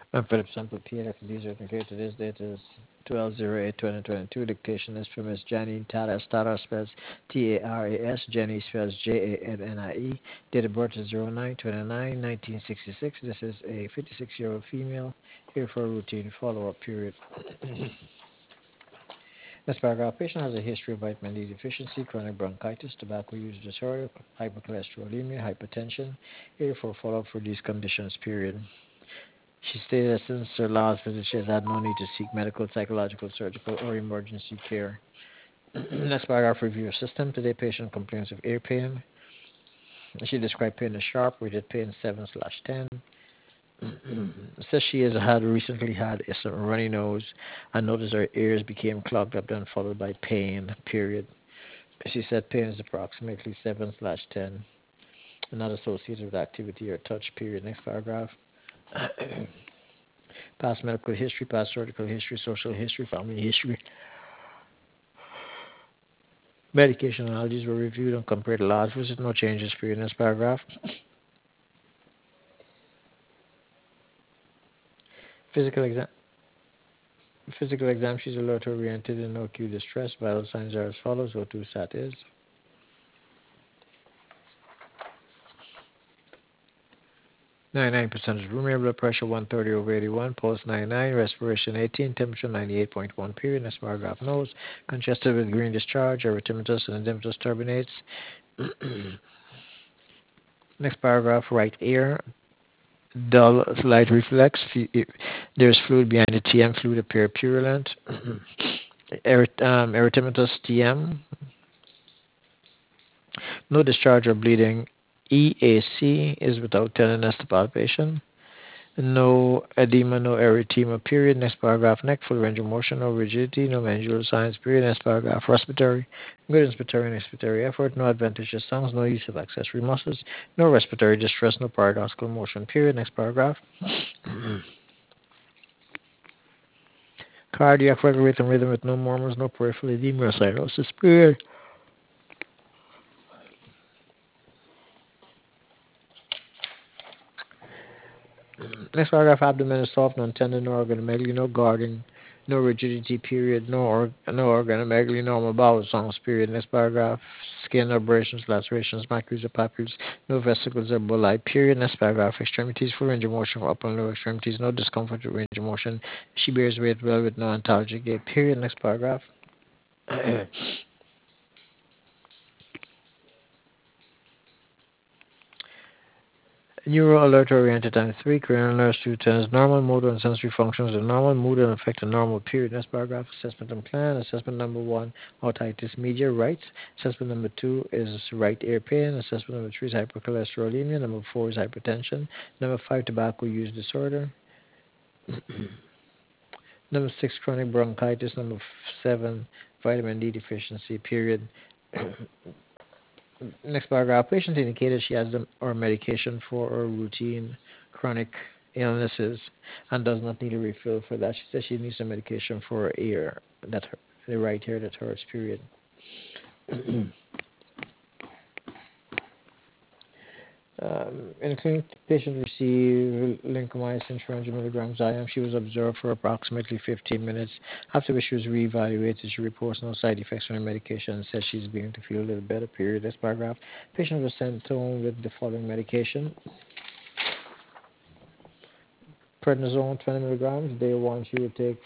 And for the sample PNF, these are compared to this date is 12/08/2022. Dictation is from Ms. Janine Taras. Taras spells Taras. Jenny spells Jannie. Date of birth is 09/29/1966. This is a 56-year-old female here for a routine follow-up period. This paragraph, patient has a history of vitamin D deficiency, chronic bronchitis, tobacco use disorder, hypercholesterolemia, hypertension, here for follow-up for these conditions period. She stated that since her last visit, she has had no need to seek medical, psychological, surgical, or emergency care. Next paragraph, review of system. Today, patient complains of ear pain. She described pain as sharp, rated pain 7/10. Says she has recently had a runny nose and noticed her ears became clogged up, then followed by pain, period. She said pain is approximately 7/10, not associated with activity or touch, period. Next paragraph. Past medical history, past surgical history, social history, family history. Medication allergies were reviewed and compared to last visit. No changes period. Next paragraph. Physical exam. Physical exam. She's alert oriented and no acute distress. Vital signs are as follows. O2 sat is. 99% room air blood pressure 130/81, pulse 99, respiration 18, temperature 98.1 period. Next paragraph. Nose congested with green discharge, erythematous and edematous turbinates. Next paragraph. Right ear dull slight reflex. There's fluid behind the TM. Fluid appear purulent. Erythematous TM. No discharge or bleeding. EAC is without tenderness to palpation. No edema, no erythema, period. Next paragraph. Neck, full range of motion, no rigidity, no manual signs, period. Next paragraph. Respiratory, good inspiratory and expiratory effort, no adventitious sounds, no use of accessory muscles, no respiratory distress, no paradoxical motion, period. Next paragraph. Cardiac regular rhythm with no murmurs, no peripheral edema or cyanosis, period. Next paragraph, abdomen is soft, non-tender, no organomegaly, no guarding, no rigidity, period, no organomegaly, normal bowel sounds, period. Next paragraph, skin abrasions, lacerations, macules or papules, no vesicles or bulli, period. Next paragraph, extremities, full range of motion for upper and lower extremities, no discomfort with range of motion. She bears weight well with no antalgic gait, period. Next paragraph. Neural alert oriented times 3, cranial nerves 2 turns, normal motor and sensory functions are normal, mood and affect a normal period. Next paragraph, assessment and plan. Assessment number 1, otitis media, right. Assessment number 2 is right ear pain. Assessment number 3 is hypercholesterolemia. Number 4 is hypertension. Number 5, tobacco use disorder. Number 6, chronic bronchitis. Number 7, vitamin D deficiency, period. Next paragraph. Patient indicated she has them or medication for her routine chronic illnesses and does not need a refill for that. She says she needs some medication for her ear, the right ear that hurts. Period. In the clinic, the patient received lincomycin 300 milligrams IM. She was observed for approximately 15 minutes, after which she was reevaluated. She reports no side effects from her medication and says she's beginning to feel a little better. Period. This paragraph. Patient was sent home with the following medication: prednisone 20 milligrams. Day 1, she would take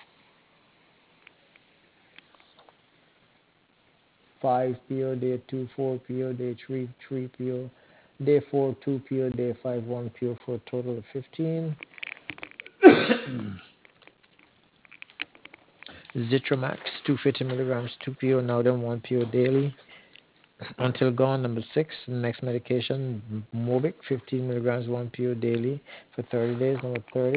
5 PO, day 2, 4 PO, day 3, 3 PO, day 4, 2 PO, day 5, 1 PO, for a total of 15. Zitromax 250 milligrams, 2 PO, now then 1 PO daily until gone. Number 6, next medication, Mobic 15 milligrams, 1 PO daily for 30 days. Number 30.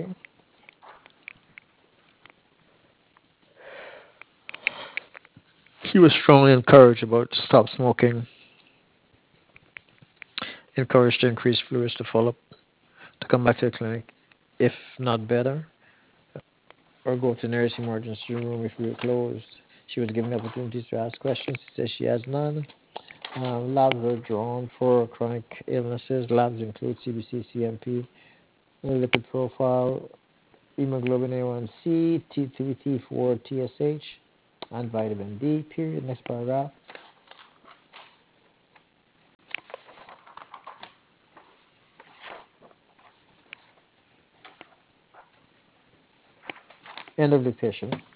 She was strongly encouraged about to stop smoking, encouraged to increase fluids to follow up, to come back to the clinic if not better, or go to nurse emergency room if we were closed. She was given opportunities to ask questions. She says she has none. Labs are drawn for chronic illnesses. Labs include CBC, CMP, lipid profile, hemoglobin A1C, T3, T4, TSH, and vitamin D, period. Next paragraph. End of dictation.